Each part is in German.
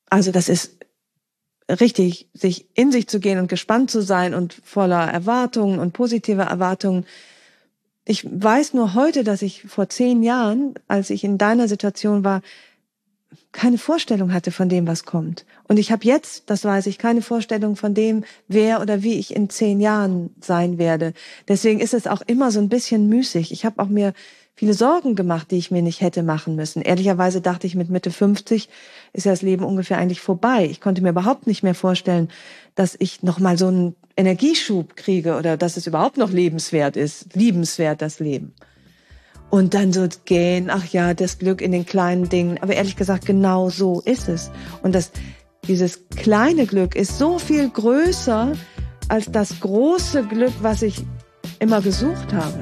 Also das ist richtig, sich in sich zu gehen und gespannt zu sein und voller Erwartungen und positive Erwartungen. Ich weiß nur heute, dass ich vor 10 Jahren, als ich in deiner Situation war, keine Vorstellung hatte von dem, was kommt. Und ich habe jetzt, das weiß ich, keine Vorstellung von dem, wer oder wie ich in 10 Jahren sein werde. Deswegen ist es auch immer so ein bisschen müßig. Ich habe auch mir viele Sorgen gemacht, die ich mir nicht hätte machen müssen. Ehrlicherweise dachte ich, mit Mitte 50 ist ja das Leben ungefähr eigentlich vorbei. Ich konnte mir überhaupt nicht mehr vorstellen, dass ich noch mal so einen Energieschub kriege oder dass es überhaupt noch liebenswert, das Leben. Und dann so gehen, ach ja, das Glück in den kleinen Dingen. Aber ehrlich gesagt, genau so ist es. Und dieses kleine Glück ist so viel größer als das große Glück, was ich immer gesucht habe.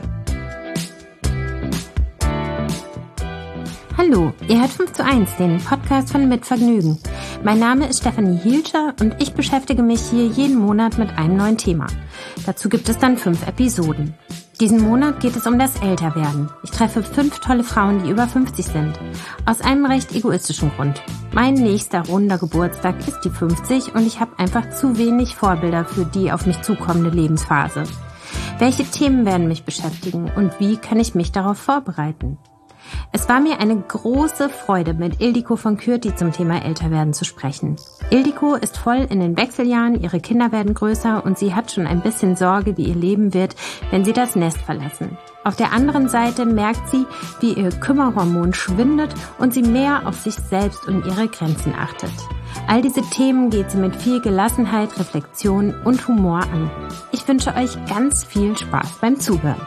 Hallo, ihr hört 5:1, den Podcast von Mit Vergnügen. Mein Name ist Stefanie Hielscher und ich beschäftige mich hier jeden Monat mit einem neuen Thema. Dazu gibt es dann 5 Episoden. Diesen Monat geht es um das Älterwerden. Ich treffe 5 tolle Frauen, die über 50 sind. Aus einem recht egoistischen Grund. Mein nächster runder Geburtstag ist die 50 und ich habe einfach zu wenig Vorbilder für die auf mich zukommende Lebensphase. Welche Themen werden mich beschäftigen und wie kann ich mich darauf vorbereiten? Es war mir eine große Freude, mit Ildiko von Kürti zum Thema Älterwerden zu sprechen. Ildiko ist voll in den Wechseljahren, ihre Kinder werden größer und sie hat schon ein bisschen Sorge, wie ihr Leben wird, wenn sie das Nest verlassen. Auf der anderen Seite merkt sie, wie ihr Kümmerhormon schwindet und sie mehr auf sich selbst und ihre Grenzen achtet. All diese Themen geht sie mit viel Gelassenheit, Reflexion und Humor an. Ich wünsche euch ganz viel Spaß beim Zuhören.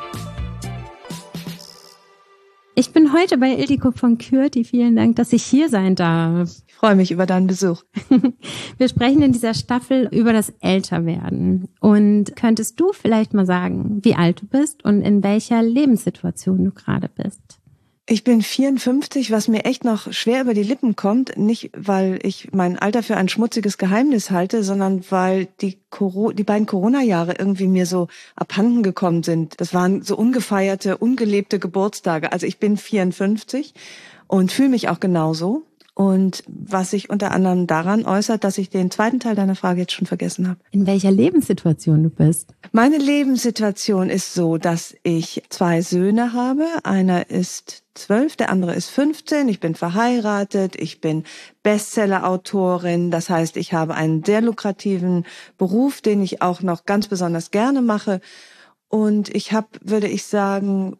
Ich bin heute bei Ildiko von Kürti. Vielen Dank, dass ich hier sein darf. Ich freue mich über deinen Besuch. Wir sprechen in dieser Staffel über das Älterwerden. Und könntest du vielleicht mal sagen, wie alt du bist und in welcher Lebenssituation du gerade bist? Ich bin 54, was mir echt noch schwer über die Lippen kommt. Nicht, weil ich mein Alter für ein schmutziges Geheimnis halte, sondern weil die beiden Corona-Jahre irgendwie mir so abhanden gekommen sind. Das waren so ungefeierte, ungelebte Geburtstage. Also ich bin 54 und fühle mich auch genauso. Und was sich unter anderem daran äußert, dass ich den zweiten Teil deiner Frage jetzt schon vergessen habe. In welcher Lebenssituation du bist? Meine Lebenssituation ist so, dass ich 2 Söhne habe. Einer ist 12, der andere ist 15. Ich bin verheiratet, ich bin Bestseller-Autorin. Das heißt, ich habe einen sehr lukrativen Beruf, den ich auch noch ganz besonders gerne mache. Und ich habe, würde ich sagen,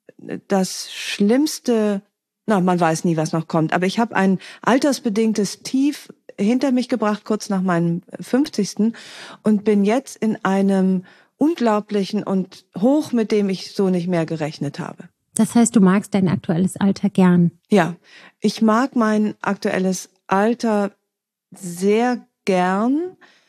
das Schlimmste, man weiß nie, was noch kommt, aber ich habe ein altersbedingtes Tief hinter mich gebracht, kurz nach meinem 50. und bin jetzt in einem unglaublichen und Hoch, mit dem ich so nicht mehr gerechnet habe. Das heißt, du magst dein aktuelles Alter gern? Ja, ich mag mein aktuelles Alter sehr gern,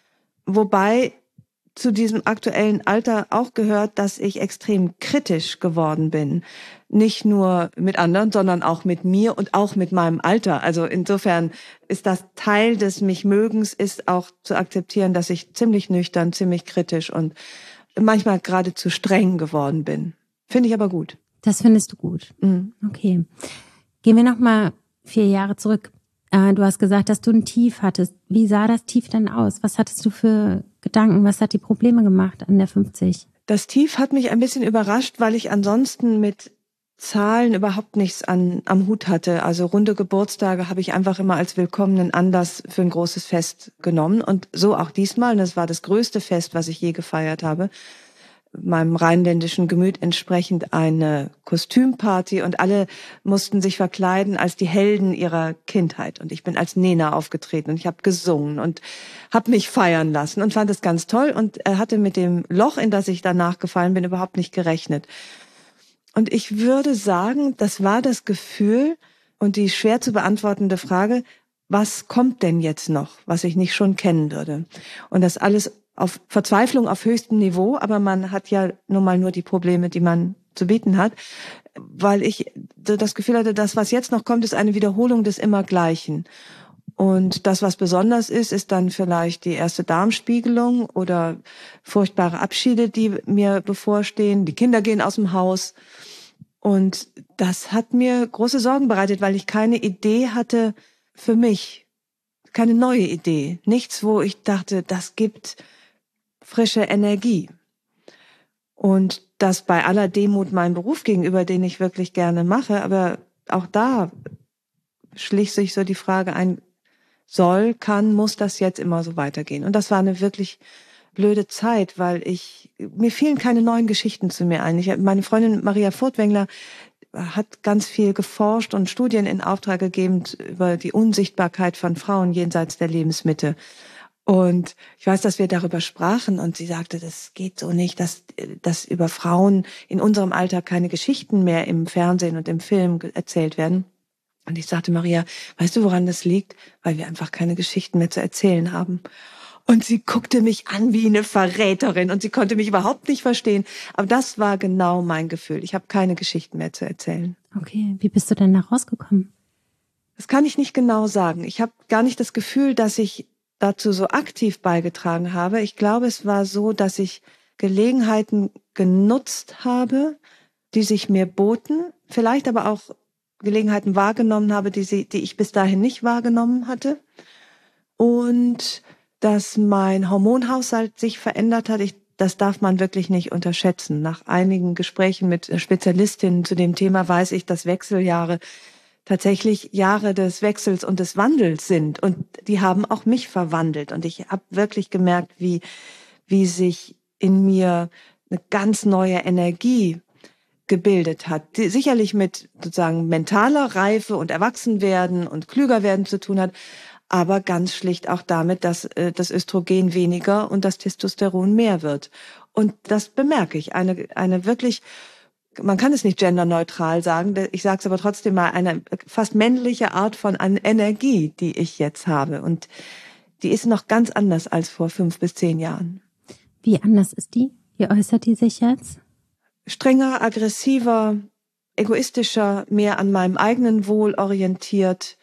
wobei zu diesem aktuellen Alter auch gehört, dass ich extrem kritisch geworden bin. Nicht nur mit anderen, sondern auch mit mir und auch mit meinem Alter. Also insofern ist das Teil des Mich-Mögens, ist auch zu akzeptieren, dass ich ziemlich nüchtern, ziemlich kritisch und manchmal geradezu streng geworden bin. Finde ich aber gut. Das findest du gut? Mhm. Okay. Gehen wir noch mal 4 Jahre zurück. Du hast gesagt, dass du ein Tief hattest. Wie sah das Tief denn aus? Was hattest du für Gedanken? Was hat die Probleme gemacht an der 50? Das Tief hat mich ein bisschen überrascht, weil ich ansonsten mit Zahlen überhaupt nichts am Hut hatte. Also runde Geburtstage habe ich einfach immer als willkommenen Anlass für ein großes Fest genommen. Und so auch diesmal. Und das war das größte Fest, was ich je gefeiert habe. Meinem rheinländischen Gemüt entsprechend eine Kostümparty und alle mussten sich verkleiden als die Helden ihrer Kindheit. Und ich bin als Nena aufgetreten und ich habe gesungen und habe mich feiern lassen und fand es ganz toll und hatte mit dem Loch, in das ich danach gefallen bin, überhaupt nicht gerechnet. Und ich würde sagen, das war das Gefühl und die schwer zu beantwortende Frage, was kommt denn jetzt noch, was ich nicht schon kennen würde? Und das alles auf Verzweiflung auf höchstem Niveau, aber man hat ja nun mal nur die Probleme, die man zu bieten hat, weil ich das Gefühl hatte, das, was jetzt noch kommt, ist eine Wiederholung des Immergleichen. Und das, was besonders ist, ist dann vielleicht die erste Darmspiegelung oder furchtbare Abschiede, die mir bevorstehen. Die Kinder gehen aus dem Haus. Und das hat mir große Sorgen bereitet, weil ich keine Idee hatte für mich. keine neue Idee. Nichts, wo ich dachte, das gibt frische Energie. Und das bei aller Demut meinem Beruf gegenüber, den ich wirklich gerne mache, aber auch da schlich sich so die Frage ein, muss das jetzt immer so weitergehen? Und das war eine wirklich blöde Zeit, weil mir fielen keine neuen Geschichten zu mir ein. Meine Freundin Maria Furtwängler hat ganz viel geforscht und Studien in Auftrag gegeben über die Unsichtbarkeit von Frauen jenseits der Lebensmitte. Und ich weiß, dass wir darüber sprachen und sie sagte, das geht so nicht, dass über Frauen in unserem Alter keine Geschichten mehr im Fernsehen und im Film erzählt werden. Und ich sagte, Maria, weißt du, woran das liegt? Weil wir einfach keine Geschichten mehr zu erzählen haben. Und sie guckte mich an wie eine Verräterin und sie konnte mich überhaupt nicht verstehen. Aber das war genau mein Gefühl. Ich habe keine Geschichten mehr zu erzählen. Okay, wie bist du denn da rausgekommen? Das kann ich nicht genau sagen. Ich habe gar nicht das Gefühl, dass ich dazu so aktiv beigetragen habe. Ich glaube, es war so, dass ich Gelegenheiten genutzt habe, die sich mir boten, vielleicht aber auch Gelegenheiten wahrgenommen habe, die ich bis dahin nicht wahrgenommen hatte. Und dass mein Hormonhaushalt sich verändert hat, das darf man wirklich nicht unterschätzen. Nach einigen Gesprächen mit Spezialistinnen zu dem Thema weiß ich, dass Wechseljahre tatsächlich Jahre des Wechsels und des Wandels sind. Und die haben auch mich verwandelt. Und ich habe wirklich gemerkt, wie sich in mir eine ganz neue Energie gebildet hat, die sicherlich mit sozusagen mentaler Reife und Erwachsenwerden und klüger werden zu tun hat, aber ganz schlicht auch damit, dass das Östrogen weniger und das Testosteron mehr wird. Und das bemerke ich. Eine wirklich, man kann es nicht genderneutral sagen, ich sage es aber trotzdem mal, eine fast männliche Art von Energie, die ich jetzt habe. Und die ist noch ganz anders als vor 5 bis 10 Jahren. Wie anders ist die? Wie äußert die sich jetzt? Strenger, aggressiver, egoistischer, mehr an meinem eigenen Wohl orientiert,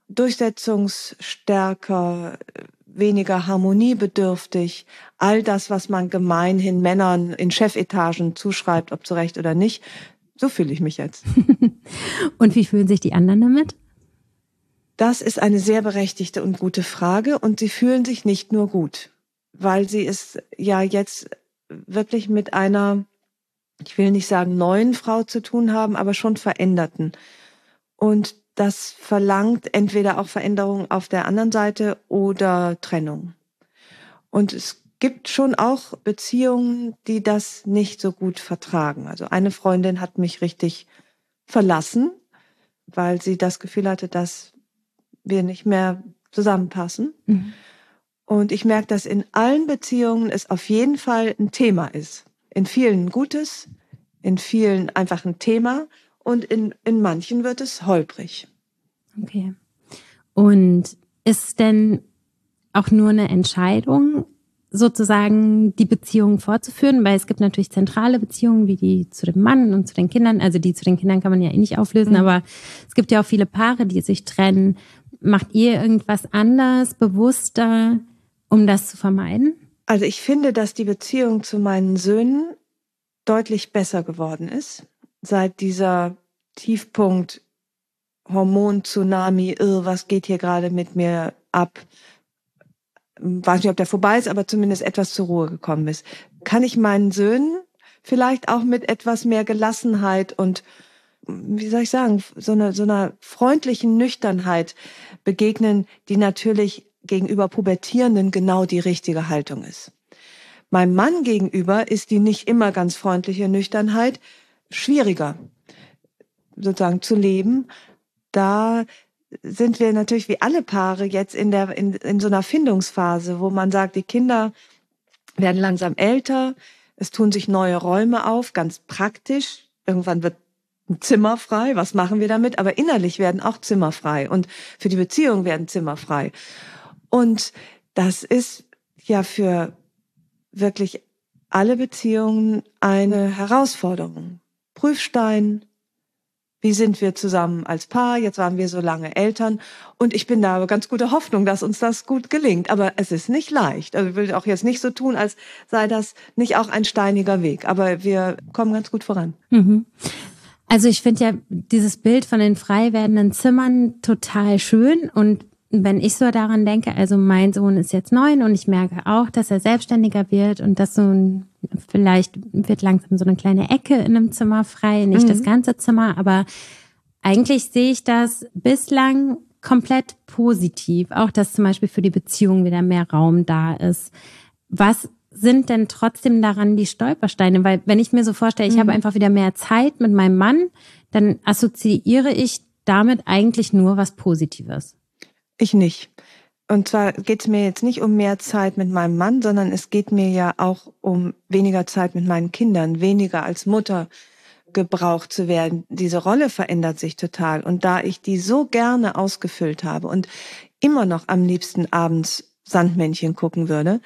durchsetzungsstärker, weniger harmoniebedürftig. All das, was man gemeinhin Männern in Chefetagen zuschreibt, ob zu Recht oder nicht, so fühle ich mich jetzt. Und wie fühlen sich die anderen damit? Das ist eine sehr berechtigte und gute Frage. Und sie fühlen sich nicht nur gut, weil sie es ja jetzt wirklich mit einer, ich will nicht sagen neuen Frau zu tun haben, aber schon veränderten. Und das verlangt entweder auch Veränderung auf der anderen Seite oder Trennung. Und es gibt schon auch Beziehungen, die das nicht so gut vertragen. Also eine Freundin hat mich richtig verlassen, weil sie das Gefühl hatte, dass wir nicht mehr zusammenpassen. Mhm. Und ich merke, dass in allen Beziehungen es auf jeden Fall ein Thema ist. In vielen ein gutes, in vielen einfach ein Thema und in manchen wird es holprig. Okay. Und ist denn auch nur eine Entscheidung, sozusagen die Beziehung fortzuführen? Weil es gibt natürlich zentrale Beziehungen, wie die zu dem Mann und zu den Kindern. Also die zu den Kindern kann man ja eh nicht auflösen, aber es gibt ja auch viele Paare, die sich trennen. Macht ihr irgendwas anders, bewusster, um das zu vermeiden? Also ich finde, dass die Beziehung zu meinen Söhnen deutlich besser geworden ist. Seit dieser Tiefpunkt Hormon-Tsunami, was geht hier gerade mit mir ab? Weiß nicht, ob der vorbei ist, aber zumindest etwas zur Ruhe gekommen ist. Kann ich meinen Söhnen vielleicht auch mit etwas mehr Gelassenheit und, wie soll ich sagen, so einer freundlichen Nüchternheit begegnen, die natürlich gegenüber Pubertierenden genau die richtige Haltung ist. Meinem Mann gegenüber ist die nicht immer ganz freundliche Nüchternheit schwieriger, sozusagen zu leben. Da sind wir natürlich wie alle Paare jetzt in so einer Findungsphase, wo man sagt, die Kinder werden langsam älter, es tun sich neue Räume auf, ganz praktisch. Irgendwann wird ein Zimmer frei, was machen wir damit? Aber innerlich werden auch Zimmer frei und für die Beziehung werden Zimmer frei. Und das ist ja für wirklich alle Beziehungen eine Herausforderung. Prüfstein. Wie sind wir zusammen als Paar? Jetzt waren wir so lange Eltern. Und ich bin da ganz guter Hoffnung, dass uns das gut gelingt. Aber es ist nicht leicht. Also ich will auch jetzt nicht so tun, als sei das nicht auch ein steiniger Weg. Aber wir kommen ganz gut voran. Mhm. Also ich finde ja dieses Bild von den frei werdenden Zimmern total schön und wenn ich so daran denke, also mein Sohn ist jetzt 9 und ich merke auch, dass er selbstständiger wird und dass vielleicht wird langsam so eine kleine Ecke in einem Zimmer frei, nicht das ganze Zimmer, aber eigentlich sehe ich das bislang komplett positiv, auch dass zum Beispiel für die Beziehung wieder mehr Raum da ist. Was sind denn trotzdem daran die Stolpersteine? Weil wenn ich mir so vorstelle, ich habe einfach wieder mehr Zeit mit meinem Mann, dann assoziiere ich damit eigentlich nur was Positives. Ich nicht. Und zwar geht es mir jetzt nicht um mehr Zeit mit meinem Mann, sondern es geht mir ja auch um weniger Zeit mit meinen Kindern, weniger als Mutter gebraucht zu werden. Diese Rolle verändert sich total. Und da ich die so gerne ausgefüllt habe und immer noch am liebsten abends Sandmännchen gucken würde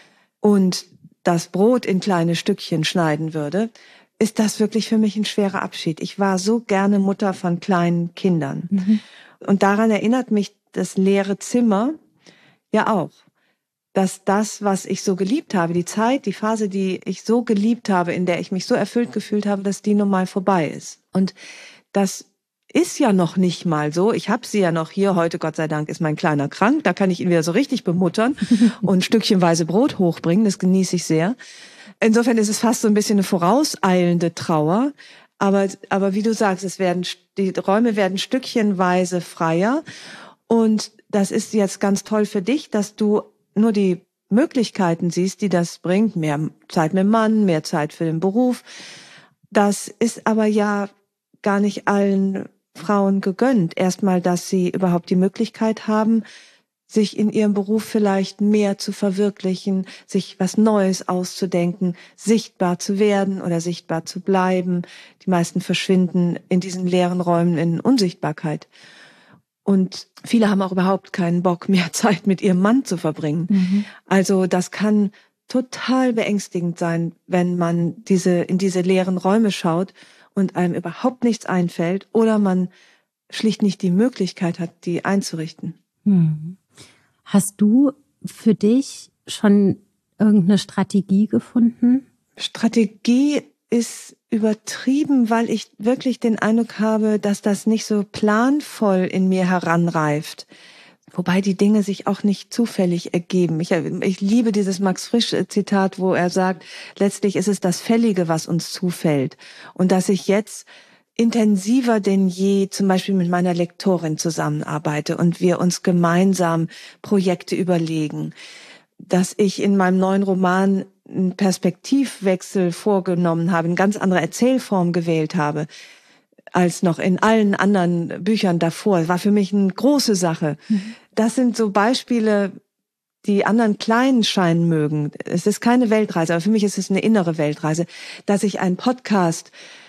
und das Brot in kleine Stückchen schneiden würde, ist das wirklich für mich ein schwerer Abschied. Ich war so gerne Mutter von kleinen Kindern. Und daran erinnert mich das leere Zimmer ja auch, dass das, was ich so geliebt habe, die Zeit, die Phase, die ich so geliebt habe, in der ich mich so erfüllt gefühlt habe, dass die nun mal vorbei ist. Und das ist ja noch nicht mal so. Ich habe sie ja noch hier. Heute, Gott sei Dank, ist mein Kleiner krank. Da kann ich ihn wieder so richtig bemuttern und stückchenweise Brot hochbringen. Das genieße ich sehr. Insofern ist es fast so ein bisschen eine vorauseilende Trauer. Aber wie du sagst, die Räume werden stückchenweise freier. Und das ist jetzt ganz toll für dich, dass du nur die Möglichkeiten siehst, die das bringt. Mehr Zeit mit dem Mann, mehr Zeit für den Beruf. Das ist aber ja gar nicht allen Frauen gegönnt. Erstmal, dass sie überhaupt die Möglichkeit haben, sich in ihrem Beruf vielleicht mehr zu verwirklichen, sich was Neues auszudenken, sichtbar zu werden oder sichtbar zu bleiben. Die meisten verschwinden in diesen leeren Räumen in Unsichtbarkeit. Und viele haben auch überhaupt keinen Bock, mehr Zeit mit ihrem Mann zu verbringen. Also das kann total beängstigend sein, wenn man in diese leeren Räume schaut und einem überhaupt nichts einfällt oder man schlicht nicht die Möglichkeit hat, die einzurichten. Hast du für dich schon irgendeine Strategie gefunden? Strategie ist übertrieben, weil ich wirklich den Eindruck habe, dass das nicht so planvoll in mir heranreift. Wobei die Dinge sich auch nicht zufällig ergeben. Ich liebe dieses Max Frisch-Zitat, wo er sagt, letztlich ist es das Fällige, was uns zufällt. Und dass ich jetzt intensiver denn je zum Beispiel mit meiner Lektorin zusammenarbeite und wir uns gemeinsam Projekte überlegen. Dass ich in meinem neuen Roman einen Perspektivwechsel vorgenommen habe, eine ganz andere Erzählform gewählt habe, als noch in allen anderen Büchern davor. War für mich eine große Sache. Das sind so Beispiele, die anderen klein scheinen mögen. Es ist keine Weltreise, aber für mich ist es eine innere Weltreise, dass ich einen Podcast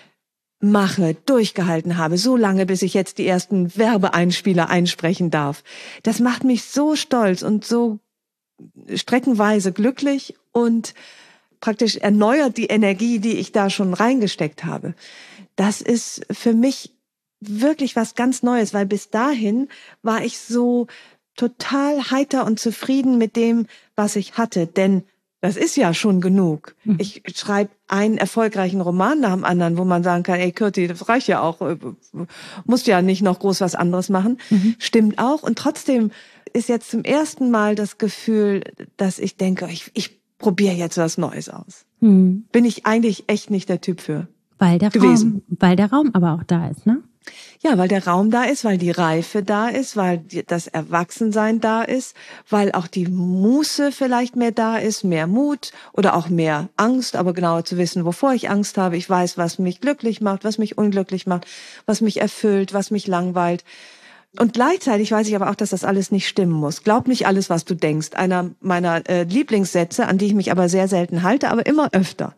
mache, durchgehalten habe, so lange, bis ich jetzt die ersten Werbeeinspieler einsprechen darf. Das macht mich so stolz und so streckenweise glücklich und praktisch erneuert die Energie, die ich da schon reingesteckt habe. Das ist für mich wirklich was ganz Neues, weil bis dahin war ich so total heiter und zufrieden mit dem, was ich hatte, denn das ist ja schon genug. Ich schreibe einen erfolgreichen Roman nach dem anderen, wo man sagen kann, ey Kürti, das reicht ja auch, musst ja nicht noch groß was anderes machen. Stimmt auch. Und trotzdem ist jetzt zum ersten Mal das Gefühl, dass ich denke, ich probiere jetzt was Neues aus. Bin ich eigentlich echt nicht der Typ für gewesen. Weil der Raum aber auch da ist, ne? Ja, weil der Raum da ist, weil die Reife da ist, weil das Erwachsensein da ist, weil auch die Muße vielleicht mehr da ist, mehr Mut oder auch mehr Angst, aber genauer zu wissen, wovor ich Angst habe. Ich weiß, was mich glücklich macht, was mich unglücklich macht, was mich erfüllt, was mich langweilt. Und gleichzeitig weiß ich aber auch, dass das alles nicht stimmen muss. Glaub nicht alles, was du denkst. Einer meiner Lieblingssätze, an die ich mich aber sehr selten halte, aber immer öfter.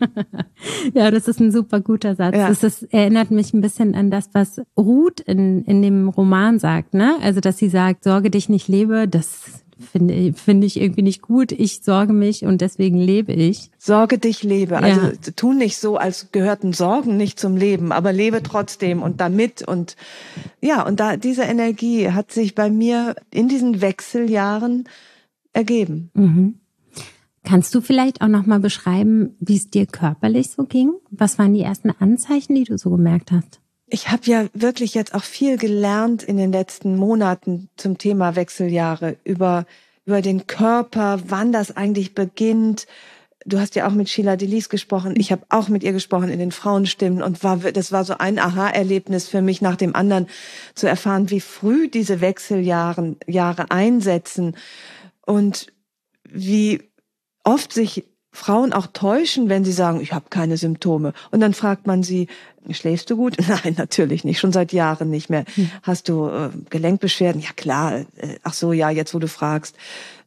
Ja, das ist ein super guter Satz. Ja. Erinnert mich ein bisschen an das, was Ruth in dem Roman sagt, ne? Also, dass sie sagt, sorge dich nicht, lebe, das finde ich irgendwie nicht gut. Ich sorge mich und deswegen lebe ich. Sorge dich, lebe. Also tu nicht so, als gehörten Sorgen nicht zum Leben, aber lebe trotzdem und damit und ja, und da diese Energie hat sich bei mir in diesen Wechseljahren ergeben. Kannst du vielleicht auch noch mal beschreiben, wie es dir körperlich so ging? Was waren die ersten Anzeichen, die du so gemerkt hast? Ich habe ja wirklich jetzt auch viel gelernt in den letzten Monaten zum Thema Wechseljahre, über den Körper, wann das eigentlich beginnt. Du hast ja auch mit Sheila Delis gesprochen. Ich habe auch mit ihr gesprochen in den Frauenstimmen und das war so ein Aha-Erlebnis für mich nach dem anderen, zu erfahren, wie früh diese Wechseljahre einsetzen und wie oft sich Frauen auch täuschen, wenn sie sagen, ich habe keine Symptome. Und dann fragt man sie, schläfst du gut? Nein, natürlich nicht, schon seit Jahren nicht mehr. Hast du Gelenkbeschwerden? Ja klar, ach so, ja, jetzt wo du fragst.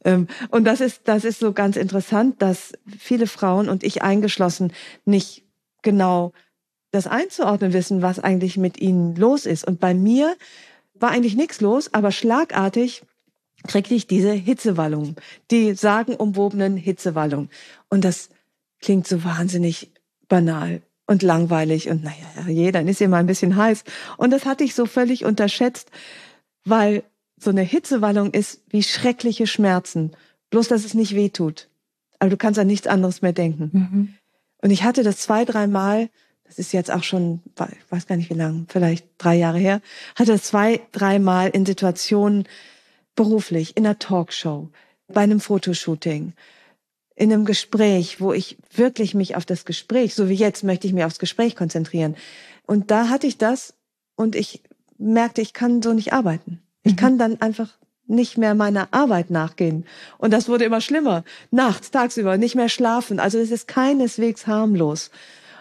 Und das ist so ganz interessant, dass viele Frauen und ich eingeschlossen nicht genau das einzuordnen wissen, was eigentlich mit ihnen los ist. Und bei mir war eigentlich nichts los, aber schlagartig kriegte ich diese Hitzewallungen, die sagenumwobenen Hitzewallungen. Und das klingt so wahnsinnig banal und langweilig und dann ist ja mal ein bisschen heiß. Und das hatte ich so völlig unterschätzt, weil so eine Hitzewallung ist wie schreckliche Schmerzen, bloß dass es nicht wehtut. Aber du kannst an nichts anderes mehr denken. Mhm. Und ich hatte das 2-3 Mal, das ist jetzt auch schon, ich weiß gar nicht wie lange, vielleicht 3 Jahre her, hatte das 2-3 Mal in Situationen beruflich, in einer Talkshow, bei einem Fotoshooting, in einem Gespräch, wo ich wirklich mich auf das Gespräch, so wie jetzt, möchte ich mich aufs Gespräch konzentrieren. Und da hatte ich das und ich merkte, ich kann so nicht arbeiten. Ich kann dann einfach nicht mehr meiner Arbeit nachgehen. Und das wurde immer schlimmer. Nachts, tagsüber, nicht mehr schlafen. Also es ist keineswegs harmlos.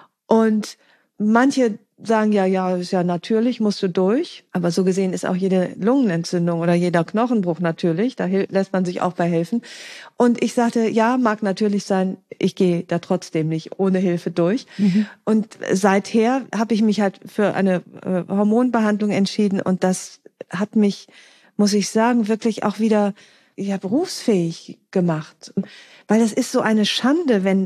Und manche sagen ja, ist ja natürlich, musst du durch. Aber so gesehen ist auch jede Lungenentzündung oder jeder Knochenbruch natürlich. Da lässt man sich auch bei helfen. Und ich sagte, ja, mag natürlich sein, ich gehe da trotzdem nicht ohne Hilfe durch. Mhm. Und seither habe ich mich halt für eine Hormonbehandlung entschieden. Und das hat mich, muss ich sagen, wirklich auch wieder berufsfähig gemacht. Weil das ist so eine Schande, wenn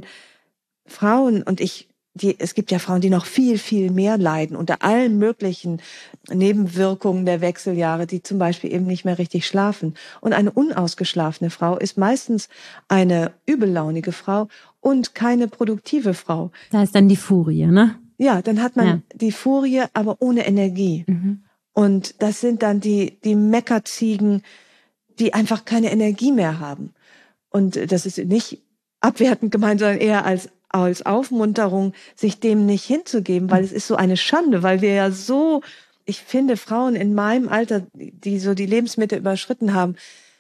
Frauen und es gibt ja Frauen, die noch viel, viel mehr leiden unter allen möglichen Nebenwirkungen der Wechseljahre, die zum Beispiel eben nicht mehr richtig schlafen. Und eine unausgeschlafene Frau ist meistens eine übellaunige Frau und keine produktive Frau. Da ist dann die Furie, ne? Ja, dann hat man die Furie, aber ohne Energie. Mhm. Und das sind dann die Meckerziegen, die einfach keine Energie mehr haben. Und das ist nicht abwertend gemeint, sondern eher als Aufmunterung, sich dem nicht hinzugeben, weil es ist so eine Schande, weil wir ja so, ich finde, Frauen in meinem Alter, die so die Lebensmitte überschritten haben,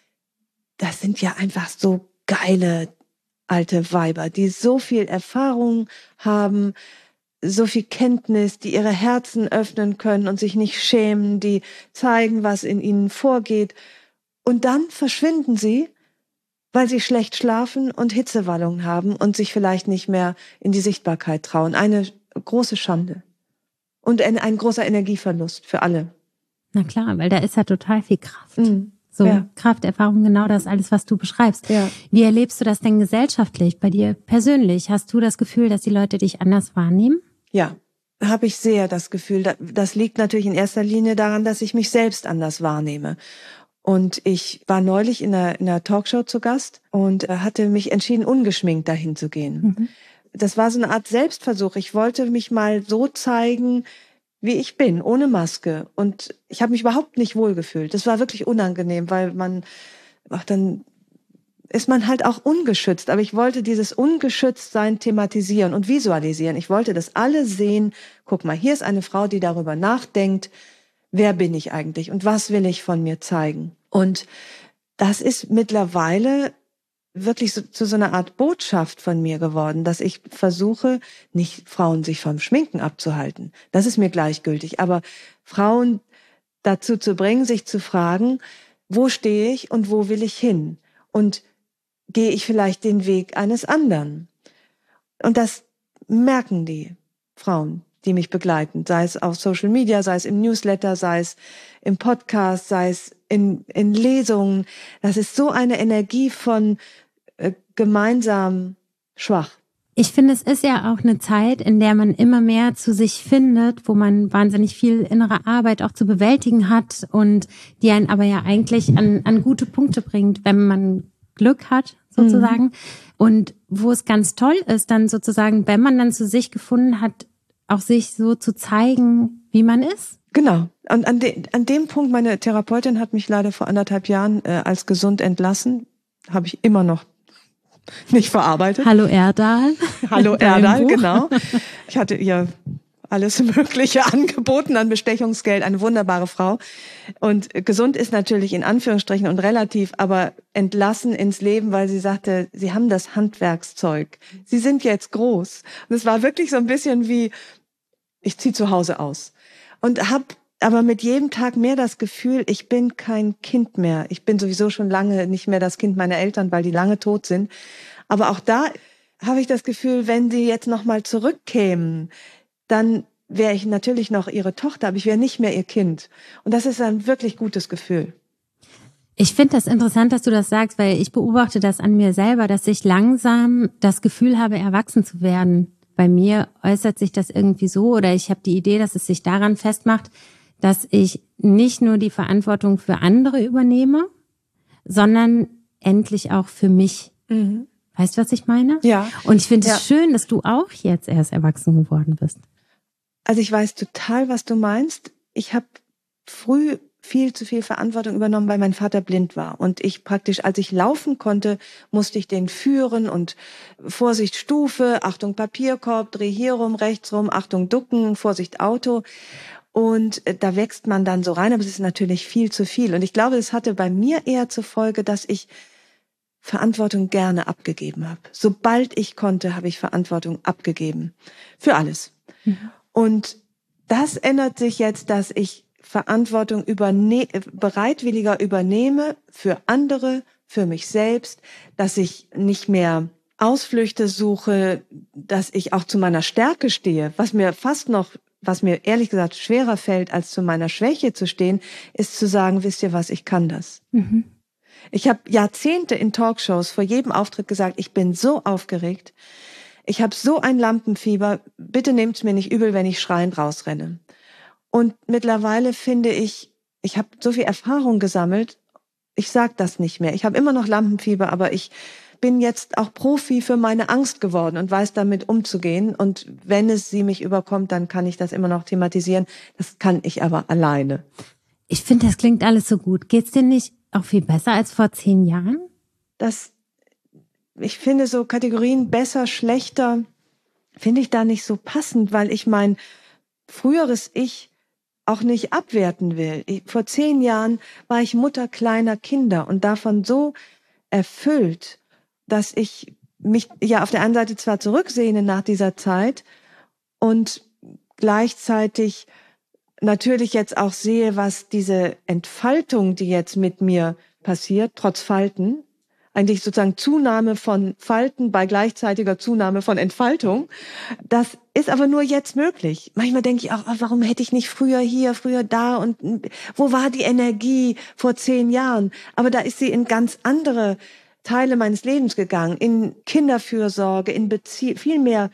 das sind ja einfach so geile alte Weiber, die so viel Erfahrung haben, so viel Kenntnis, die ihre Herzen öffnen können und sich nicht schämen, die zeigen, was in ihnen vorgeht. Und dann verschwinden sie, weil sie schlecht schlafen und Hitzewallungen haben und sich vielleicht nicht mehr in die Sichtbarkeit trauen. Eine große Schande. Und ein großer Energieverlust für alle. Na klar, weil da ist ja total viel Kraft. So Kraft, Erfahrung, genau das alles, was du beschreibst. Ja. Wie erlebst du das denn gesellschaftlich, bei dir persönlich? Hast du das Gefühl, dass die Leute dich anders wahrnehmen? Ja, habe ich sehr das Gefühl. Das liegt natürlich in erster Linie daran, dass ich mich selbst anders wahrnehme. Und ich war neulich in einer Talkshow zu Gast und hatte mich entschieden, ungeschminkt dahin zu gehen. Mhm. Das war so eine Art Selbstversuch. Ich wollte mich mal so zeigen, wie ich bin, ohne Maske. Und ich habe mich überhaupt nicht wohlgefühlt. Das war wirklich unangenehm, weil dann ist man halt auch ungeschützt. Aber ich wollte dieses Ungeschütztsein thematisieren und visualisieren. Ich wollte, dass alle sehen, guck mal, hier ist eine Frau, die darüber nachdenkt, wer bin ich eigentlich und was will ich von mir zeigen? Und das ist mittlerweile wirklich zu so einer Art Botschaft von mir geworden, dass ich versuche, nicht Frauen sich vom Schminken abzuhalten. Das ist mir gleichgültig. Aber Frauen dazu zu bringen, sich zu fragen, wo stehe ich und wo will ich hin? Und gehe ich vielleicht den Weg eines anderen? Und das merken die Frauen, die mich begleiten, sei es auf Social Media, sei es im Newsletter, sei es im Podcast, sei es in Lesungen. Das ist so eine Energie von gemeinsam schwach. Ich finde, es ist ja auch eine Zeit, in der man immer mehr zu sich findet, wo man wahnsinnig viel innere Arbeit auch zu bewältigen hat und die einen aber ja eigentlich an gute Punkte bringt, wenn man Glück hat, sozusagen. Mhm. Und wo es ganz toll ist, dann sozusagen, wenn man dann zu sich gefunden hat, auch sich so zu zeigen, wie man ist? Genau. Und an dem Punkt, meine Therapeutin hat mich leider vor 1,5 Jahren als gesund entlassen. Habe ich immer noch nicht verarbeitet. Hallo Erdal. Hallo Erdal, genau. Ich hatte ihr alles Mögliche angeboten an Bestechungsgeld, eine wunderbare Frau. Und gesund ist natürlich in Anführungsstrichen und relativ, aber entlassen ins Leben, weil sie sagte, sie haben das Handwerkszeug. Sie sind jetzt groß. Und es war wirklich so ein bisschen wie, ich ziehe zu Hause aus. Und habe aber mit jedem Tag mehr das Gefühl, ich bin kein Kind mehr. Ich bin sowieso schon lange nicht mehr das Kind meiner Eltern, weil die lange tot sind. Aber auch da habe ich das Gefühl, wenn sie jetzt nochmal zurückkämen, dann wäre ich natürlich noch ihre Tochter, aber ich wäre nicht mehr ihr Kind. Und das ist ein wirklich gutes Gefühl. Ich finde das interessant, dass du das sagst, weil ich beobachte das an mir selber, dass ich langsam das Gefühl habe, erwachsen zu werden. Bei mir äußert sich das irgendwie so, oder ich habe die Idee, dass es sich daran festmacht, dass ich nicht nur die Verantwortung für andere übernehme, sondern endlich auch für mich. Mhm. Weißt du, was ich meine? Ja. Und ich finde es schön, dass du auch jetzt erst erwachsen geworden bist. Also ich weiß total, was du meinst. Ich habe früh viel zu viel Verantwortung übernommen, weil mein Vater blind war. Und ich praktisch, als ich laufen konnte, musste ich den führen und Vorsicht Stufe, Achtung Papierkorb, dreh hier rum, rechts rum, Achtung Ducken, Vorsicht Auto. Und da wächst man dann so rein, aber es ist natürlich viel zu viel. Und ich glaube, es hatte bei mir eher zur Folge, dass ich Verantwortung gerne abgegeben habe. Sobald ich konnte, habe ich Verantwortung abgegeben. Für alles. Mhm. Und das ändert sich jetzt, dass ich Verantwortung bereitwilliger übernehme für andere, für mich selbst, dass ich nicht mehr Ausflüchte suche, dass ich auch zu meiner Stärke stehe, was mir ehrlich gesagt schwerer fällt, als zu meiner Schwäche zu stehen, ist zu sagen, wisst ihr was, ich kann das. Mhm. Ich habe Jahrzehnte in Talkshows vor jedem Auftritt gesagt, ich bin so aufgeregt, ich habe so ein Lampenfieber, bitte nehmt mir nicht übel, wenn ich schreiend rausrenne. Und mittlerweile finde ich habe so viel Erfahrung gesammelt, ich sage das nicht mehr. Ich habe immer noch Lampenfieber, aber ich bin jetzt auch Profi für meine Angst geworden und weiß damit umzugehen. Und wenn sie mich überkommt, dann kann ich das immer noch thematisieren. Das kann ich aber alleine. Ich finde, das klingt alles so gut. Geht's dir nicht auch viel besser als vor 10 Jahren? Ich finde so Kategorien besser, schlechter, finde ich da nicht so passend, weil ich mein früheres Ich auch nicht abwerten will. Vor 10 Jahren war ich Mutter kleiner Kinder und davon so erfüllt, dass ich mich ja auf der einen Seite zwar zurücksehne nach dieser Zeit und gleichzeitig natürlich jetzt auch sehe, was diese Entfaltung, die jetzt mit mir passiert, trotz Falten, eigentlich sozusagen Zunahme von Falten bei gleichzeitiger Zunahme von Entfaltung. Das ist aber nur jetzt möglich. Manchmal denke ich auch, warum hätte ich nicht früher hier, früher da und wo war die Energie vor 10 Jahren? Aber da ist sie in ganz andere Teile meines Lebens gegangen, in Kinderfürsorge, in viel mehr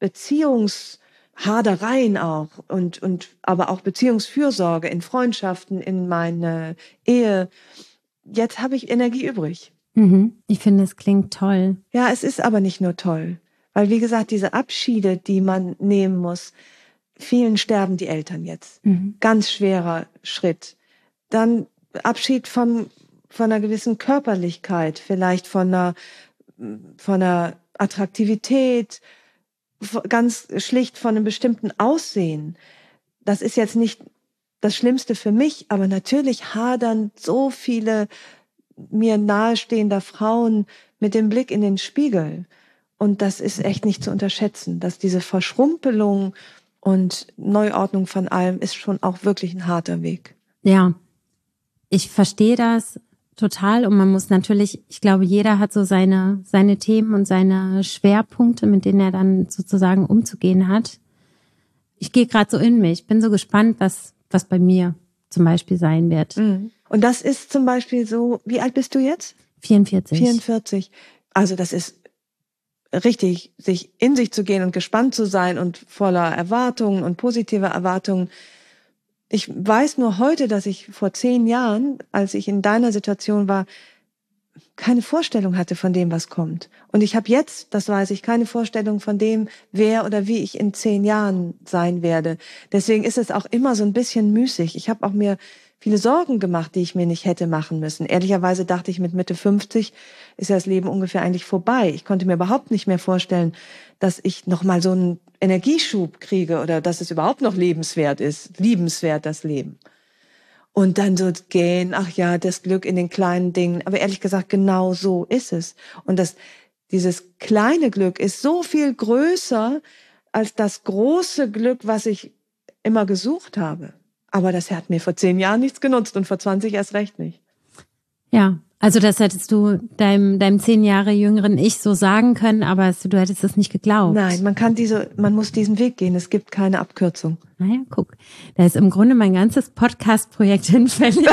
Beziehungshadereien auch und aber auch Beziehungsfürsorge in Freundschaften, in meine Ehe. Jetzt habe ich Energie übrig. Ich finde, es klingt toll. Ja, es ist aber nicht nur toll. Weil, wie gesagt, diese Abschiede, die man nehmen muss, vielen sterben die Eltern jetzt. Ganz schwerer Schritt. Dann Abschied von einer gewissen Körperlichkeit, vielleicht von einer Attraktivität, ganz schlicht von einem bestimmten Aussehen. Das ist jetzt nicht das Schlimmste für mich, aber natürlich hadern so viele mir nahestehender Frauen mit dem Blick in den Spiegel. Und das ist echt nicht zu unterschätzen, dass diese Verschrumpelung und Neuordnung von allem ist schon auch wirklich ein harter Weg. Ja, ich verstehe das total und man muss natürlich, ich glaube, jeder hat so seine Themen und seine Schwerpunkte, mit denen er dann sozusagen umzugehen hat. Ich gehe gerade so in mich, bin so gespannt, was bei mir zum Beispiel sein wird. Und das ist zum Beispiel so, wie alt bist du jetzt? 44. 44. Also das ist richtig, sich in sich zu gehen und gespannt zu sein und voller Erwartungen und positiver Erwartungen. Ich weiß nur heute, dass ich vor 10 Jahren, als ich in deiner Situation war, keine Vorstellung hatte von dem, was kommt. Und ich habe jetzt, das weiß ich, keine Vorstellung von dem, wer oder wie ich in 10 Jahren sein werde. Deswegen ist es auch immer so ein bisschen müßig. Ich habe auch mir viele Sorgen gemacht, die ich mir nicht hätte machen müssen. Ehrlicherweise dachte ich, mit Mitte 50 ist ja das Leben ungefähr eigentlich vorbei. Ich konnte mir überhaupt nicht mehr vorstellen, dass ich noch mal so einen Energieschub kriege oder dass es überhaupt noch liebenswert, das Leben. Und dann so gehen, ach ja, das Glück in den kleinen Dingen. Aber ehrlich gesagt, genau so ist es. Und dieses kleine Glück ist so viel größer als das große Glück, was ich immer gesucht habe. Aber das hat mir vor 10 Jahren nichts genutzt und vor 20 erst recht nicht. Ja, also das hättest du deinem 10 Jahre jüngeren Ich so sagen können, aber du hättest es nicht geglaubt. Nein, man muss diesen Weg gehen. Es gibt keine Abkürzung. Naja, guck, da ist im Grunde mein ganzes Podcast-Projekt hinfällig.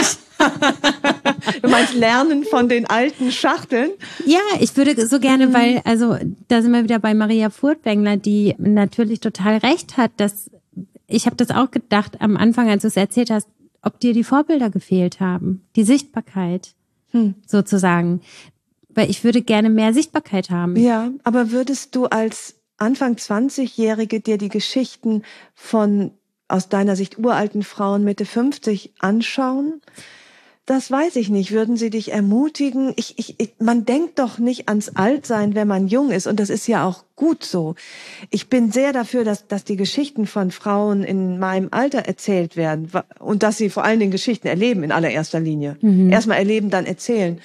Du meinst Lernen von den alten Schachteln? Ja, ich würde so gerne, weil, also da sind wir wieder bei Maria Furtwängler, die natürlich total recht hat, dass ich habe das auch gedacht am Anfang, als du es erzählt hast, ob dir die Vorbilder gefehlt haben, die Sichtbarkeit sozusagen. Weil ich würde gerne mehr Sichtbarkeit haben. Ja, aber würdest du als Anfang 20-Jährige dir die Geschichten von aus deiner Sicht uralten Frauen Mitte 50 anschauen? Das weiß ich nicht. Würden sie dich ermutigen? Man denkt doch nicht ans Altsein, wenn man jung ist. Und das ist ja auch gut so. Ich bin sehr dafür, dass die Geschichten von Frauen in meinem Alter erzählt werden. Und dass sie vor allen Dingen Geschichten erleben in allererster Linie. Erstmal erleben, dann erzählen.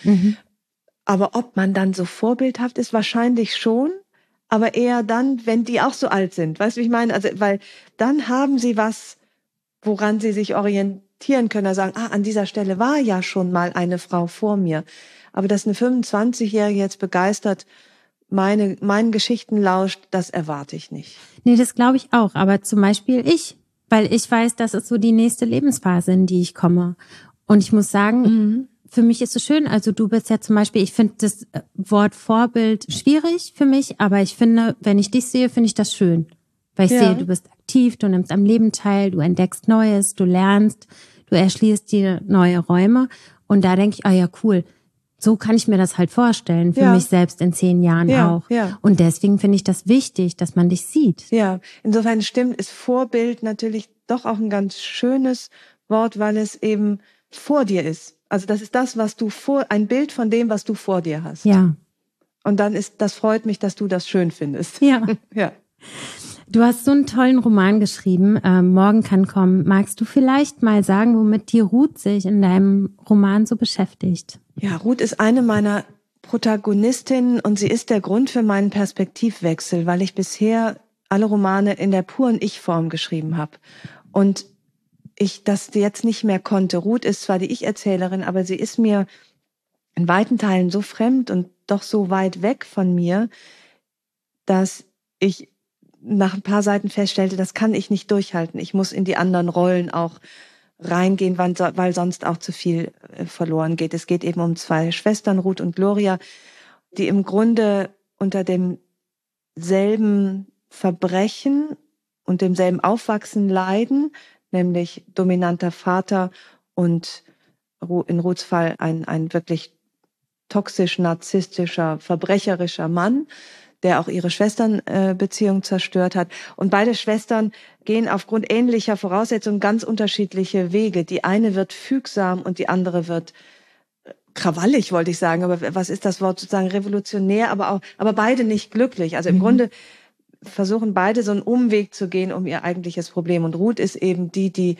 Aber ob man dann so vorbildhaft ist, wahrscheinlich schon. Aber eher dann, wenn die auch so alt sind. Weißt du, wie ich meine? Also, weil dann haben sie was, woran sie sich orientieren können, sagen, an dieser Stelle war ja schon mal eine Frau vor mir. Aber dass eine 25-Jährige jetzt begeistert meinen Geschichten lauscht, das erwarte ich nicht. Nee, das glaube ich auch. Aber zum Beispiel weil ich weiß, das ist so die nächste Lebensphase, in die ich komme. Und ich muss sagen, für mich ist es schön, also du bist ja zum Beispiel, ich finde das Wort Vorbild schwierig für mich, aber ich finde, wenn ich dich sehe, finde ich das schön. Weil ich sehe, du bist aktiv, du nimmst am Leben teil, du entdeckst Neues, du lernst, du erschließt dir neue Räume. Und da denke ich, ja cool, so kann ich mir das halt vorstellen, für mich selbst in 10 Jahren auch. Ja. Und deswegen finde ich das wichtig, dass man dich sieht. Ja, insofern ist Vorbild natürlich doch auch ein ganz schönes Wort, weil es eben vor dir ist. Also das ist das, ein Bild von dem, was du vor dir hast. Ja. Und das freut mich, dass du das schön findest. Ja. Ja. Du hast so einen tollen Roman geschrieben, Morgen kann kommen. Magst du vielleicht mal sagen, womit die Ruth sich in deinem Roman so beschäftigt? Ja, Ruth ist eine meiner Protagonistinnen und sie ist der Grund für meinen Perspektivwechsel, weil ich bisher alle Romane in der puren Ich-Form geschrieben habe. Und ich das jetzt nicht mehr konnte. Ruth ist zwar die Ich-Erzählerin, aber sie ist mir in weiten Teilen so fremd und doch so weit weg von mir, dass ich nach ein paar Seiten feststellte, das kann ich nicht durchhalten. Ich muss in die anderen Rollen auch reingehen, weil sonst auch zu viel verloren geht. Es geht eben um 2 Schwestern, Ruth und Gloria, die im Grunde unter demselben Verbrechen und demselben Aufwachsen leiden, nämlich dominanter Vater und in Ruths Fall ein wirklich toxisch, narzisstischer, verbrecherischer Mann, der auch ihre Schwesternbeziehung zerstört hat. Und beide Schwestern gehen aufgrund ähnlicher Voraussetzungen ganz unterschiedliche Wege. Die eine wird fügsam und die andere wird krawallig, wollte ich sagen. Aber was ist das Wort sozusagen? Revolutionär, aber beide nicht glücklich. Also im Grunde versuchen beide so einen Umweg zu gehen um ihr eigentliches Problem. Und Ruth ist eben die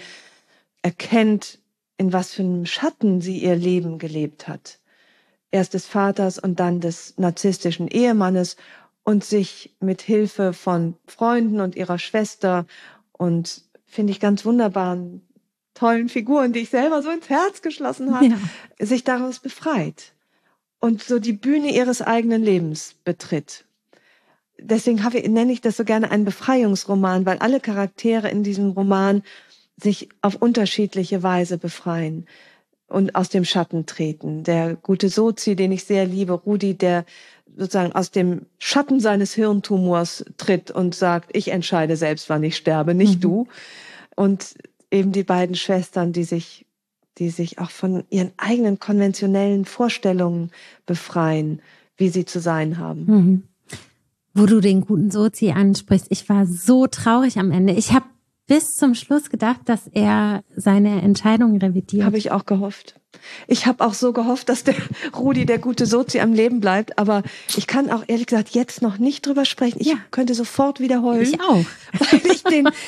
erkennt, in was für einem Schatten sie ihr Leben gelebt hat. Erst des Vaters und dann des narzisstischen Ehemannes und sich mit Hilfe von Freunden und ihrer Schwester und, finde ich, ganz wunderbaren, tollen Figuren, die ich selber so ins Herz geschlossen habe, sich daraus befreit und so die Bühne ihres eigenen Lebens betritt. Deswegen nenne ich das so gerne einen Befreiungsroman, weil alle Charaktere in diesem Roman sich auf unterschiedliche Weise befreien und aus dem Schatten treten. Der gute Sozi, den ich sehr liebe, Rudi, der sozusagen aus dem Schatten seines Hirntumors tritt und sagt, ich entscheide selbst, wann ich sterbe, nicht du. Und eben die beiden Schwestern, die sich die sich auch von ihren eigenen konventionellen Vorstellungen befreien, wie sie zu sein haben. Mhm. Wo du den guten Sozi ansprichst, ich war so traurig am Ende. Ich habe bis zum Schluss gedacht, dass er seine Entscheidung revidiert. Habe ich auch gehofft. Ich habe auch so gehofft, dass der Rudi, der gute Sozi, am Leben bleibt. Aber ich kann auch ehrlich gesagt jetzt noch nicht drüber sprechen. Ich könnte sofort wieder heulen. Ich auch. Weil ich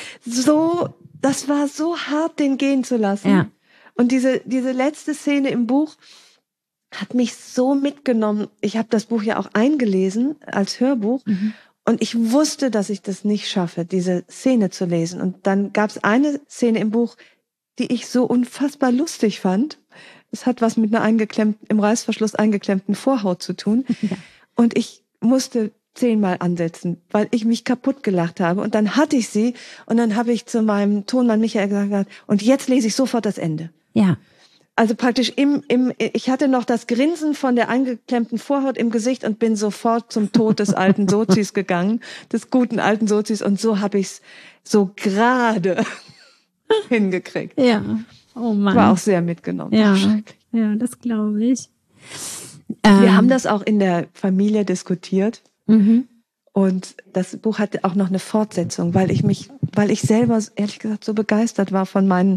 das war so hart, den gehen zu lassen. Ja. Und diese letzte Szene im Buch hat mich so mitgenommen. Ich habe das Buch ja auch eingelesen als Hörbuch. Mhm. Und ich wusste, dass ich das nicht schaffe, diese Szene zu lesen. Und dann gab es eine Szene im Buch, die ich so unfassbar lustig fand. Es hat was mit einer im Reißverschluss eingeklemmten Vorhaut zu tun. Ja. Und ich musste 10-mal ansetzen, weil ich mich kaputt gelacht habe. Und dann hatte ich sie und dann habe ich zu meinem Tonmann Michael gesagt, und jetzt lese ich sofort das Ende. Ja. Also praktisch ich hatte noch das Grinsen von der eingeklemmten Vorhaut im Gesicht und bin sofort zum Tod des alten Sozis gegangen, des guten alten Sozis, und so habe ich's so gerade hingekriegt. Ja, oh Mann. War auch sehr mitgenommen. Ja, ja, das glaube ich. Wir haben das auch in der Familie diskutiert. Mhm. Und das Buch hatte auch noch eine Fortsetzung, weil ich selber ehrlich gesagt so begeistert war von meinen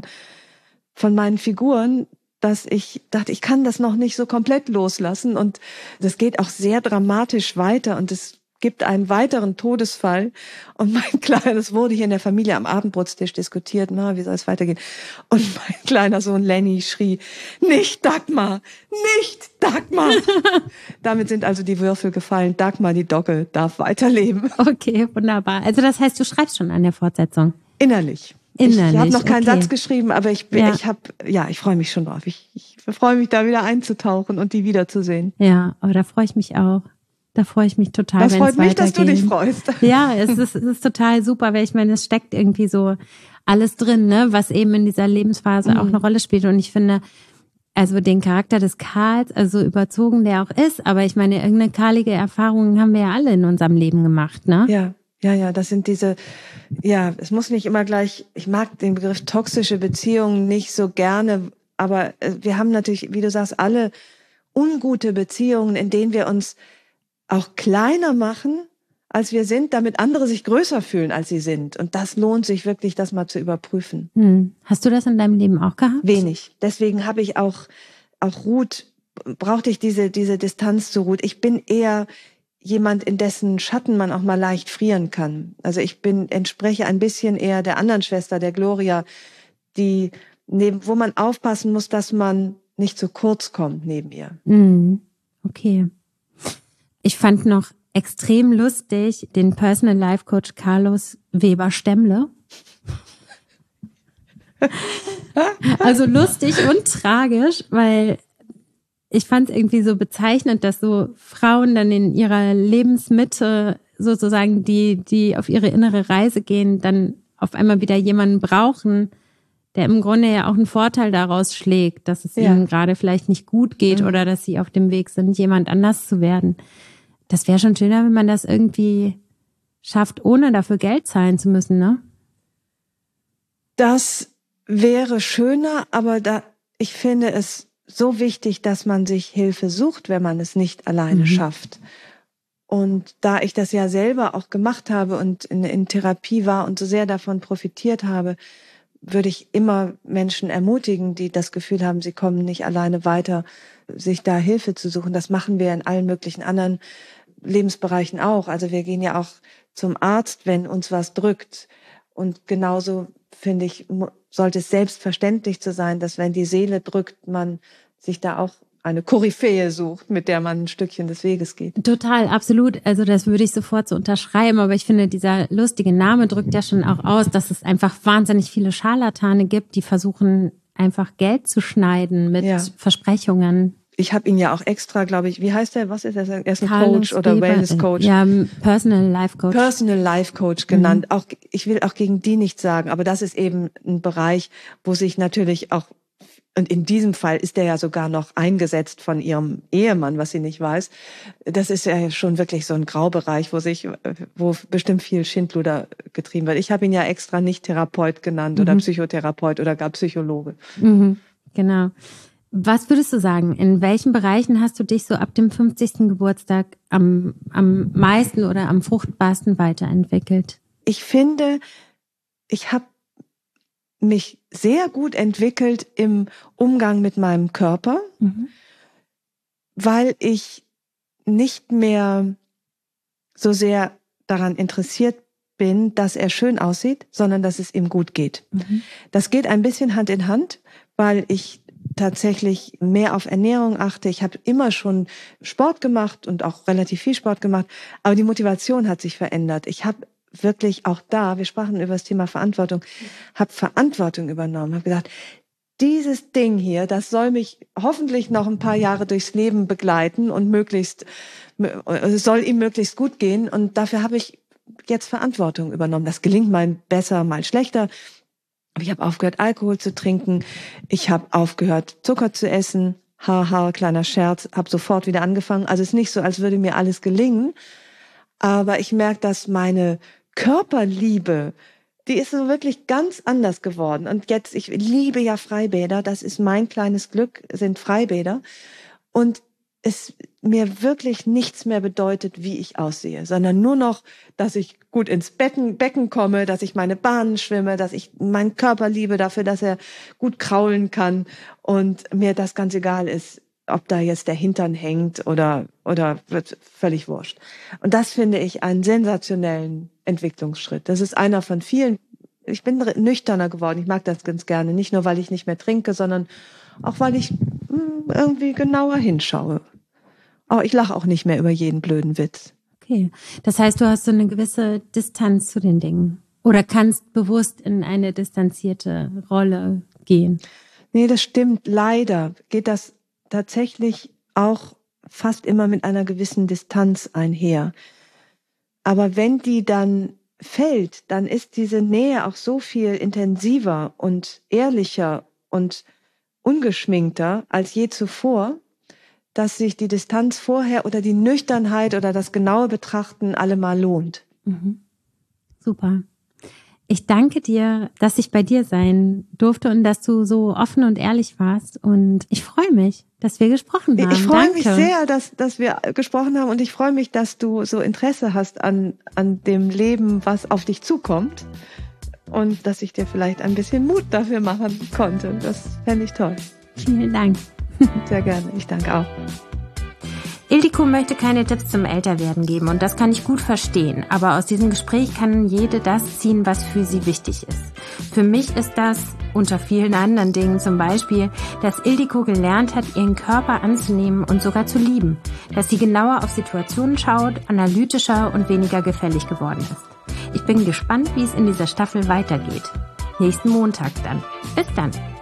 Figuren, dass ich dachte, ich kann das noch nicht so komplett loslassen. Und das geht auch sehr dramatisch weiter und es gibt einen weiteren Todesfall. Und mein Kleiner, das wurde hier in der Familie am Abendbrotstisch diskutiert, wie soll es weitergehen? Und mein kleiner Sohn Lenny schrie, nicht Dagmar, nicht Dagmar. Damit sind also die Würfel gefallen. Dagmar, die Dogge, darf weiterleben. Okay, wunderbar. Also das heißt, du schreibst schon an der Fortsetzung? Innerlich. Ich habe noch keinen Satz geschrieben, aber ich freue mich schon drauf. Ich freue mich, da wieder einzutauchen und die wiederzusehen. Ja, aber da freue ich mich auch. Da freue ich mich total, wenn es weitergeht. Das freut mich, dass du dich freust. Ja, es ist total super, weil ich meine, es steckt irgendwie so alles drin, ne, was eben in dieser Lebensphase auch eine Rolle spielt. Und ich finde, also den Charakter des Karls, also überzogen der auch ist, aber ich meine, irgendeine karlige Erfahrung haben wir ja alle in unserem Leben gemacht, ne? Ja, das sind es muss nicht immer gleich, ich mag den Begriff toxische Beziehungen nicht so gerne, aber wir haben natürlich, wie du sagst, alle ungute Beziehungen, in denen wir uns auch kleiner machen, als wir sind, damit andere sich größer fühlen, als sie sind. Und das lohnt sich wirklich, das mal zu überprüfen. Hast du das in deinem Leben auch gehabt? Wenig. Deswegen habe ich auch Ruth, brauchte ich diese Distanz zu Ruth. Ich bin eher jemand, in dessen Schatten man auch mal leicht frieren kann. Also entspreche ein bisschen eher der anderen Schwester, der Gloria, wo man aufpassen muss, dass man nicht zu kurz kommt neben ihr. Okay. Ich fand noch extrem lustig den Personal Life Coach Carlos Weber-Stemmle. Also lustig und tragisch, weil ich fand es irgendwie so bezeichnend, dass so Frauen dann in ihrer Lebensmitte sozusagen, die auf ihre innere Reise gehen, dann auf einmal wieder jemanden brauchen, der im Grunde ja auch einen Vorteil daraus schlägt, dass es ihnen gerade vielleicht nicht gut geht oder dass sie auf dem Weg sind, jemand anders zu werden. Das wäre schon schöner, wenn man das irgendwie schafft, ohne dafür Geld zahlen zu müssen, ne? Das wäre schöner, aber ich finde es so wichtig, dass man sich Hilfe sucht, wenn man es nicht alleine schafft. Und da ich das ja selber auch gemacht habe und in Therapie war und so sehr davon profitiert habe, würde ich immer Menschen ermutigen, die das Gefühl haben, sie kommen nicht alleine weiter, sich da Hilfe zu suchen. Das machen wir in allen möglichen anderen Lebensbereichen auch. Also wir gehen ja auch zum Arzt, wenn uns was drückt. Und genauso, finde ich, sollte es selbstverständlich zu sein, dass wenn die Seele drückt, man sich da auch eine Koryphäe sucht, mit der man ein Stückchen des Weges geht. Total, absolut. Also das würde ich sofort so unterschreiben. Aber ich finde, dieser lustige Name drückt ja schon auch aus, dass es einfach wahnsinnig viele Scharlatane gibt, die versuchen, einfach Geld zu schneiden mit Versprechungen. Ich habe ihn ja auch extra, glaube ich, wie heißt der? Was ist er? Er ist ein Coach oder Wellness Coach. Ja, Personal Life Coach. Personal Life Coach genannt. Auch, ich will auch gegen die nichts sagen, aber das ist eben ein Bereich, wo sich natürlich auch, und in diesem Fall ist der ja sogar noch eingesetzt von ihrem Ehemann, was sie nicht weiß. Das ist ja schon wirklich so ein Graubereich, wo bestimmt viel Schindluder getrieben wird. Ich habe ihn ja extra nicht Therapeut genannt oder Psychotherapeut oder gar Psychologe. Genau. Was würdest du sagen, in welchen Bereichen hast du dich so ab dem 50. Geburtstag am meisten oder am fruchtbarsten weiterentwickelt? Ich finde, ich habe mich sehr gut entwickelt im Umgang mit meinem Körper, weil ich nicht mehr so sehr daran interessiert bin, dass er schön aussieht, sondern dass es ihm gut geht. Das geht ein bisschen Hand in Hand, weil ich tatsächlich mehr auf Ernährung achte. Ich habe immer schon Sport gemacht und auch relativ viel Sport gemacht, aber die Motivation hat sich verändert. Ich habe wirklich auch da, wir sprachen über das Thema Verantwortung, habe Verantwortung übernommen, habe gesagt, dieses Ding hier, das soll mich hoffentlich noch ein paar Jahre durchs Leben begleiten und soll ihm möglichst gut gehen. Und dafür habe ich jetzt Verantwortung übernommen. Das gelingt mal besser, mal schlechter. Ich habe aufgehört, Alkohol zu trinken. Ich habe aufgehört, Zucker zu essen. Haha, kleiner Scherz, habe sofort wieder angefangen. Also es ist nicht so, als würde mir alles gelingen. Aber ich merke, dass meine Körperliebe, die ist so wirklich ganz anders geworden. Und jetzt, ich liebe ja Freibäder. Das ist mein kleines Glück, sind Freibäder. Und es mir wirklich nichts mehr bedeutet, wie ich aussehe, sondern nur noch, dass ich gut ins Becken komme, dass ich meine Bahnen schwimme, dass ich meinen Körper liebe dafür, dass er gut kraulen kann und mir das ganz egal ist, ob da jetzt der Hintern hängt oder wird völlig wurscht. Und das finde ich einen sensationellen Entwicklungsschritt. Das ist einer von vielen. Ich bin nüchterner geworden. Ich mag das ganz gerne. Nicht nur, weil ich nicht mehr trinke, sondern auch, weil ich irgendwie genauer hinschaue. Aber ich lache auch nicht mehr über jeden blöden Witz. Okay, das heißt, du hast so eine gewisse Distanz zu den Dingen oder kannst bewusst in eine distanzierte Rolle gehen. Nee, das stimmt. Leider geht das tatsächlich auch fast immer mit einer gewissen Distanz einher. Aber wenn die dann fällt, dann ist diese Nähe auch so viel intensiver und ehrlicher und ungeschminkter als je zuvor, dass sich die Distanz vorher oder die Nüchternheit oder das genaue Betrachten allemal lohnt. Super. Ich danke dir, dass ich bei dir sein durfte und dass du so offen und ehrlich warst. Und ich freue mich, dass wir gesprochen haben. Ich freue mich sehr, dass wir gesprochen haben und ich freue mich, dass du so Interesse hast an dem Leben, was auf dich zukommt. Und dass ich dir vielleicht ein bisschen Mut dafür machen konnte. Das fände ich toll. Vielen Dank. Sehr gerne, ich danke auch. Ildiko möchte keine Tipps zum Älterwerden geben und das kann ich gut verstehen. Aber aus diesem Gespräch kann jede das ziehen, was für sie wichtig ist. Für mich ist das, unter vielen anderen Dingen zum Beispiel, dass Ildiko gelernt hat, ihren Körper anzunehmen und sogar zu lieben. Dass sie genauer auf Situationen schaut, analytischer und weniger gefällig geworden ist. Ich bin gespannt, wie es in dieser Staffel weitergeht. Nächsten Montag dann. Bis dann.